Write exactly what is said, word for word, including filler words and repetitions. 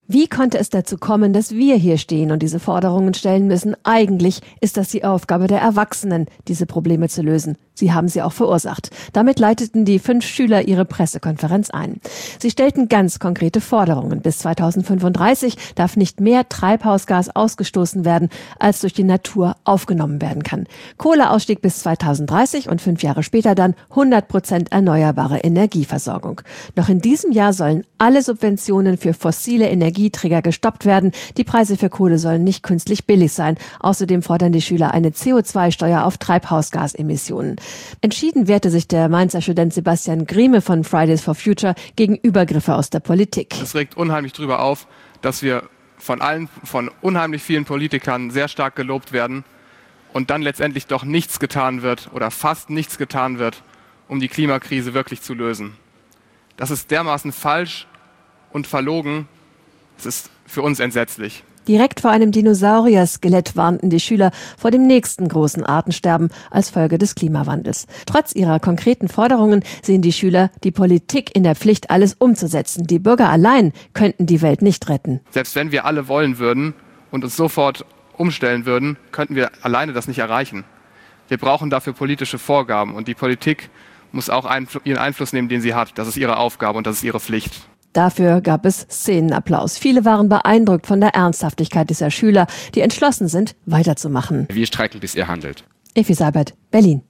Wie konnte es dazu kommen, dass wir hier stehen und diese Forderungen stellen müssen? Eigentlich ist das die Aufgabe der Erwachsenen, diese Probleme zu lösen. Sie haben sie auch verursacht. Damit leiteten die fünf Schüler ihre Pressekonferenz ein. Sie stellten ganz konkrete Forderungen. Bis zweitausendfünfunddreißig darf nicht mehr Treibhausgas ausgestoßen werden, als durch die Natur aufgenommen werden kann. Kohleausstieg bis zweitausenddreißig und fünf Jahre später dann hundert Prozent erneuerbare Energieversorgung. Noch in diesem Jahr sollen alle Subventionen für fossile Energieträger gestoppt werden. Die Preise für Kohle sollen nicht künstlich billig sein. Außerdem fordern die Schüler eine C O zwei Steuer auf Treibhausgasemissionen. Entschieden wehrte sich der Mainzer Student Sebastian Grieme von Fridays for Future gegen Übergriffe aus der Politik. Es regt unheimlich drüber auf, dass wir von allen, von unheimlich vielen Politikern sehr stark gelobt werden und dann letztendlich doch nichts getan wird oder fast nichts getan wird, um die Klimakrise wirklich zu lösen. Das ist dermaßen falsch und verlogen. Es ist für uns entsetzlich. Direkt vor einem Dinosaurier-Skelett warnten die Schüler vor dem nächsten großen Artensterben als Folge des Klimawandels. Trotz ihrer konkreten Forderungen sehen die Schüler die Politik in der Pflicht, alles umzusetzen. Die Bürger allein könnten die Welt nicht retten. Selbst wenn wir alle wollen würden und uns sofort umstellen würden, könnten wir alleine das nicht erreichen. Wir brauchen dafür politische Vorgaben und die Politik muss auch ihren Einfluss nehmen, den sie hat. Das ist ihre Aufgabe und das ist ihre Pflicht. Dafür gab es Szenenapplaus. Viele waren beeindruckt von der Ernsthaftigkeit dieser Schüler, die entschlossen sind, weiterzumachen. Wir streiken, bis ihr handelt. Effi Seibert, Berlin.